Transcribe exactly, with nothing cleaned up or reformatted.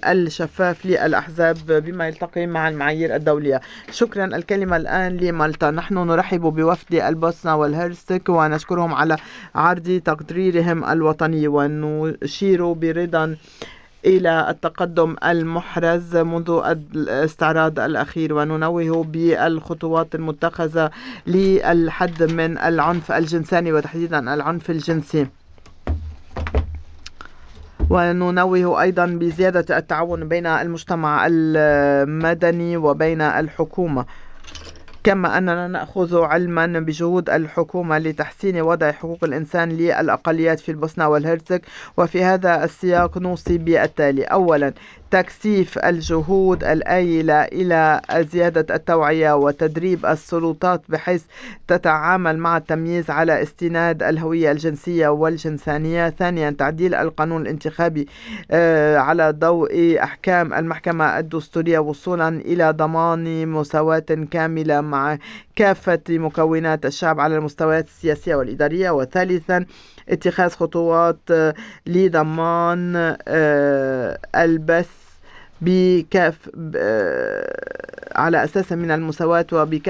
الشفاف للأحزاب بما يلتقي مع المعايير الدولية. شكرا. الكلمة الآن لمالطا. نحن نرحب بوفد البوسنة والهرسك ونشكرهم على عرض تقريرهم الوطني، ونشير برضا إلى التقدم المحرز منذ الاستعراض الأخير، وننوه بالخطوات المتخذة للحد من العنف الجنساني وتحديدا العنف الجنسي. وننوه أيضا بزيادة التعاون بين المجتمع المدني وبين الحكومة، كما أننا نأخذ علما بجهود الحكومة لتحسين وضع حقوق الإنسان للأقليات في البوسنة والهرسك. وفي هذا السياق نوصي بالتالي: أولا، تكثيف الجهود الآيلة إلى زيادة التوعية وتدريب السلطات بحيث تتعامل مع التمييز على استناد الهوية الجنسية والجنسانية. ثانيا، تعديل القانون الانتخابي على ضوء أحكام المحكمة الدستورية وصولا إلى ضمان مساواة كاملة مع كافة مكونات الشعب على المستويات السياسية والإدارية. وثالثا، اتخاذ خطوات لضمان البث بكاف على أساس من المساواة وبكافة